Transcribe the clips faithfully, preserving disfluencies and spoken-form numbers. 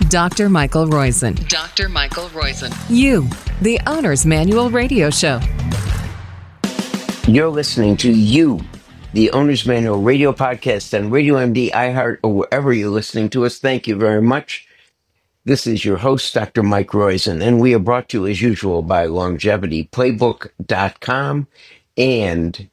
Doctor Michael Roizen. Doctor Michael Roizen. You, the Owner's Manual Radio Show. You're listening to You, the Owner's Manual Radio Podcast on Radio M D, iHeart, or wherever you're listening to us. Thank you very much. This is your host, Doctor Mike Roizen, and we are brought to you as usual by longevity playbook dot com and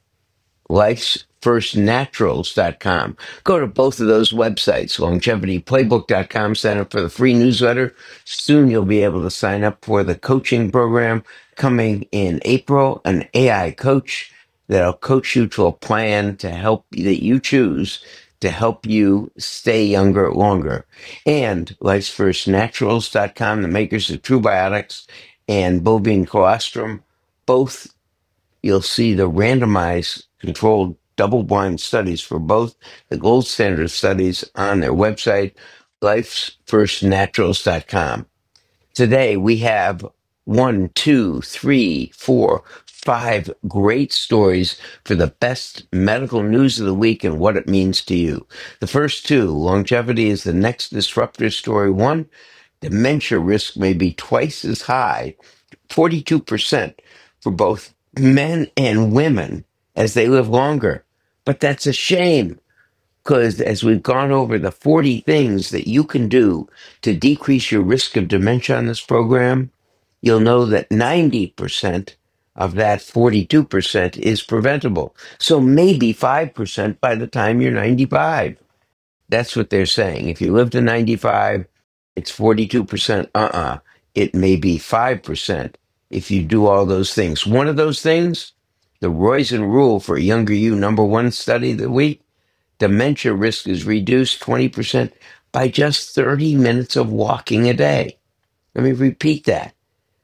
lifes first naturals dot com. Go to both of those websites, longevity playbook dot com, sign up for the free newsletter. Soon you'll be able to sign up for the coaching program coming in April, an A I coach that'll coach you to a plan to help that you choose to help you stay younger longer. And lifes first naturals dot com, the makers of True Biotics and bovine colostrum, both you'll see the randomized controlled double-blind studies for both, the gold standard studies on their website, lifes first naturals dot com. Today we have one, two, three, four, five great stories for the best medical news of the week and what it means to you. The first two, longevity is the next disruptor story. One, dementia risk may be twice as high, forty-two percent for both men and women as they live longer. But that's a shame because as we've gone over the forty things that you can do to decrease your risk of dementia on this program, you'll know that ninety percent of that forty-two percent is preventable. So maybe five percent by the time you're ninety-five. That's what they're saying. If you live to ninety-five, it's forty-two percent. Uh-uh. It may be five percent if you do all those things. One of those things, the Roizen Rule for Younger You, number one study of the week, dementia risk is reduced twenty percent by just thirty minutes of walking a day. Let me repeat that.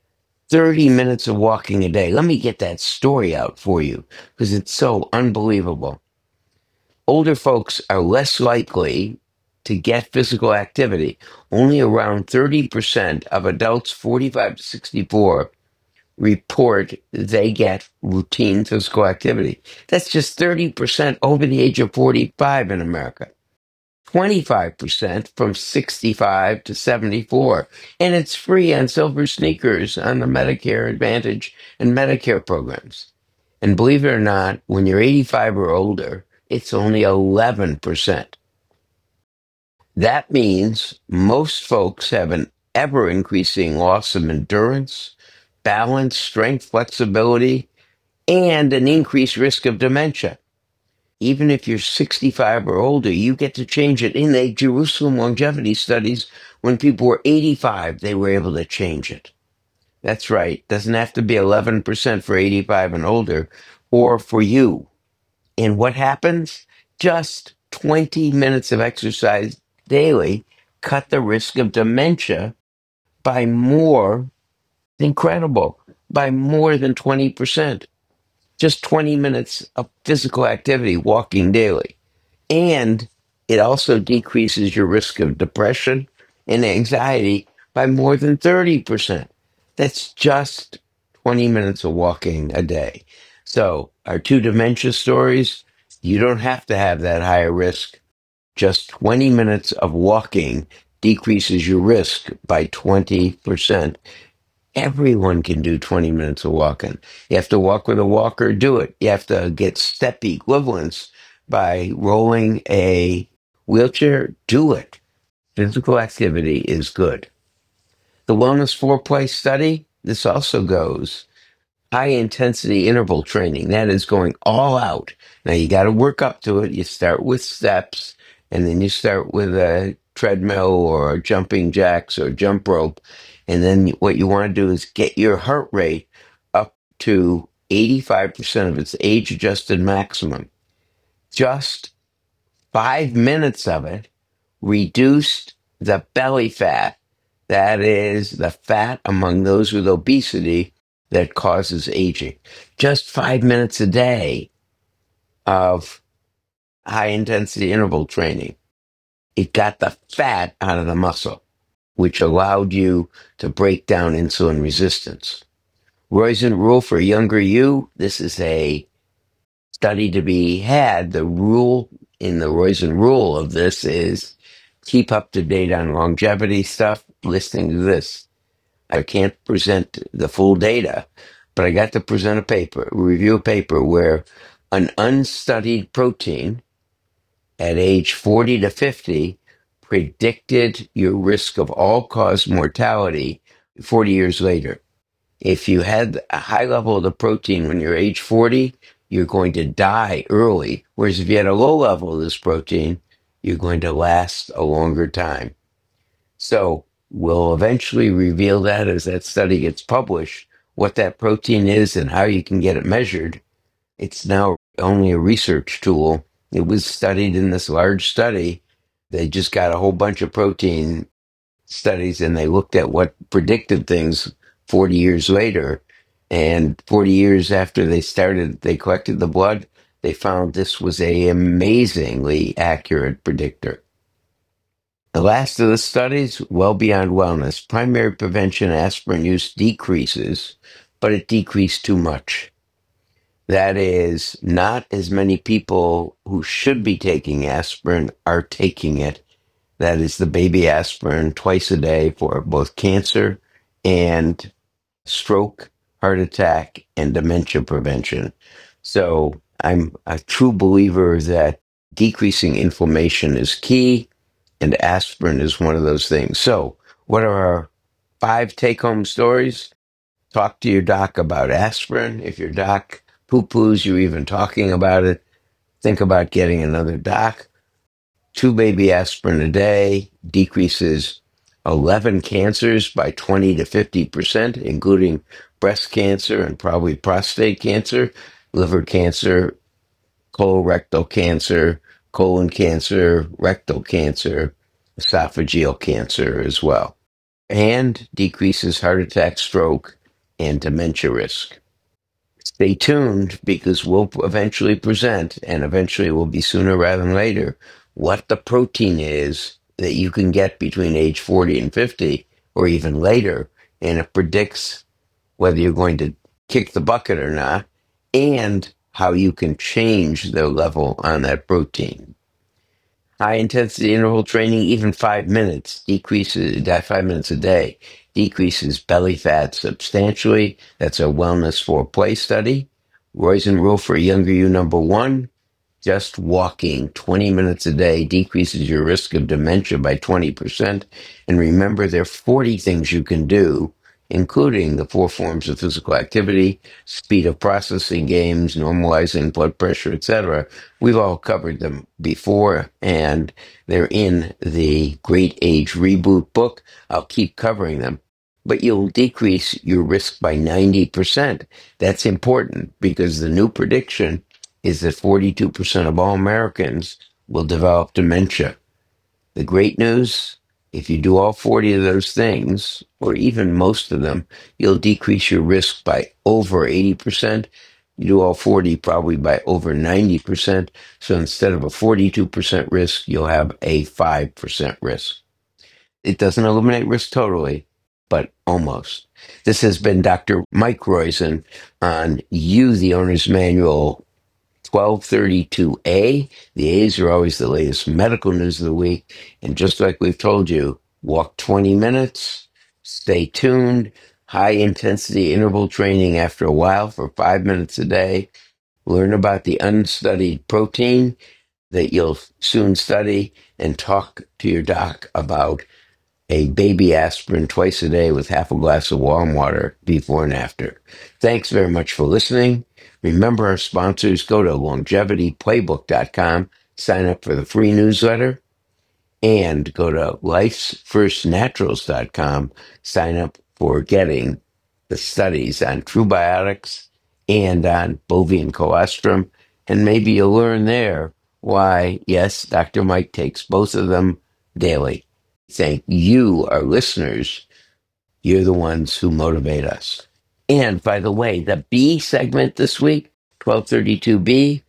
thirty minutes of walking a day. Let me get that story out for you because it's so unbelievable. Older folks are less likely to get physical activity. Only around thirty percent of adults forty-five to sixty-four report they get routine physical activity. That's just thirty percent over the age of forty-five in America. twenty-five percent from sixty-five to seventy-four. And it's free on silver sneakers on the Medicare Advantage and Medicare programs. And believe it or not, when you're eighty-five or older, it's only eleven percent. That means most folks have an ever-increasing loss of endurance, balance, strength, flexibility, and an increased risk of dementia. Even if you're sixty-five or older, you get to change it. In the Jerusalem longevity studies, when people were eighty-five, they were able to change it. That's right. Doesn't have to be eleven percent for eighty-five and older, or for you. And what happens? Just twenty minutes of exercise daily cut the risk of dementia by more, incredible, by more than twenty percent. Just twenty minutes of physical activity, walking daily. And it also decreases your risk of depression and anxiety by more than thirty percent. That's just twenty minutes of walking a day. So our two dementia stories, you don't have to have that higher risk. Just twenty minutes of walking decreases your risk by twenty percent. Everyone can do twenty minutes of walking. You have to walk with a walker, do it. You have to get step equivalents by rolling a wheelchair, do it. Physical activity is good. The Wellness four-Play study, this also goes high-intensity interval training. That is going all out. Now, you got to work up to it. You start with steps, and then you start with a treadmill or jumping jacks or jump rope. And then what you want to do is get your heart rate up to eighty-five percent of its age-adjusted maximum. Just five minutes of it reduced the belly fat. That is the fat among those with obesity that causes aging. Just five minutes a day of high-intensity interval training. It got the fat out of the muscle, which allowed you to break down insulin resistance. Roizen Rule for Younger You, this is a study to be had. The rule in the Roizen Rule of this is keep up to date on longevity stuff listening to this. I can't present the full data, but I got to present a paper, review a paper where an unstudied protein at age forty to fifty predicted your risk of all-cause mortality forty years later. If you had a high level of the protein when you're age forty, you're going to die early. Whereas if you had a low level of this protein, you're going to last a longer time. So we'll eventually reveal that as that study gets published, what that protein is and how you can get it measured. It's now only a research tool. It was studied in this large study. They just got a whole bunch of protein studies and they looked at what predicted things forty years later. And forty years after they started, they collected the blood, they found this was a amazingly accurate predictor. The last of the studies, well beyond wellness. Primary prevention aspirin use decreases, but it decreased too much. That is, not as many people who should be taking aspirin are taking it. That is the baby aspirin twice a day for both cancer and stroke, heart attack, and dementia prevention. So I'm a true believer that decreasing inflammation is key, and aspirin is one of those things. So, what are our five take home stories? Talk to your doc about aspirin. If your doc poo poos you even talking about it, think about getting another doc. Two baby aspirin a day decreases eleven cancers by twenty to fifty percent, including breast cancer and probably prostate cancer, liver cancer, colorectal cancer, colon cancer, rectal cancer, esophageal cancer as well, and decreases heart attack, stroke, and dementia risk. Stay tuned because we'll eventually present, and eventually will be sooner rather than later, what the protein is that you can get between age forty and fifty or even later, and it predicts whether you're going to kick the bucket or not, and how you can change the level on that protein. High intensity interval training, even five minutes, decreases that five minutes a day, decreases belly fat substantially. That's a wellness for play study. Roizen rule for younger you number one. Just walking twenty minutes a day decreases your risk of dementia by twenty percent. And remember, there are forty things you can do, including the four forms of physical activity, speed of processing games, normalizing blood pressure, et cetera. We've all covered them before, and they're in the Great Age Reboot book. I'll keep covering them. But you'll decrease your risk by ninety percent. That's important because the new prediction is that forty-two percent of all Americans will develop dementia. The great news, if you do all forty of those things, or even most of them, you'll decrease your risk by over eighty percent. You do all forty, probably by over ninety percent. So instead of a forty-two percent risk, you'll have a five percent risk. It doesn't eliminate risk totally, but almost. This has been Doctor Mike Roizen on You, the Owner's Manual twelve thirty-two A. The A's are always the latest medical news of the week. And just like we've told you, walk twenty minutes, stay tuned, high intensity interval training after a while for five minutes a day. Learn about the unstudied protein that you'll soon study, and talk to your doc about a baby aspirin twice a day with half a glass of warm water before and after. Thanks very much for listening. Remember our sponsors. Go to longevity playbook dot com, sign up for the free newsletter, and go to lifes first naturals dot com, sign up for getting the studies on true biotics and on bovine colostrum. And maybe you'll learn there why, yes, Doctor Mike takes both of them daily. Thank you, our listeners. You're the ones who motivate us. And by the way, the B segment this week, twelve thirty-two B,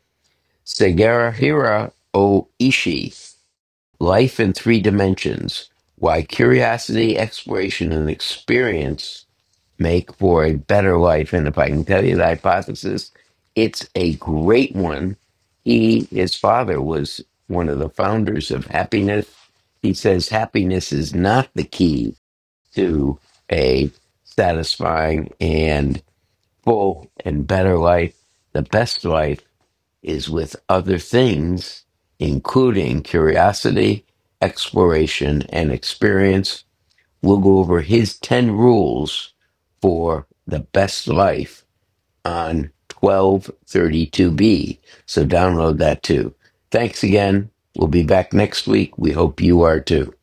Sagara Oishi, Life in Three Dimensions, Why Curiosity, Exploration, and Experience Make for a Better Life. And if I can tell you the hypothesis, it's a great one. He, his father was one of the founders of happiness He says happiness is not the key to a satisfying and full and better life. The best life is with other things, including curiosity, exploration, and experience. We'll go over his ten rules for the best life on twelve thirty-two B. So download that too. Thanks again. We'll be back next week. We hope you are too.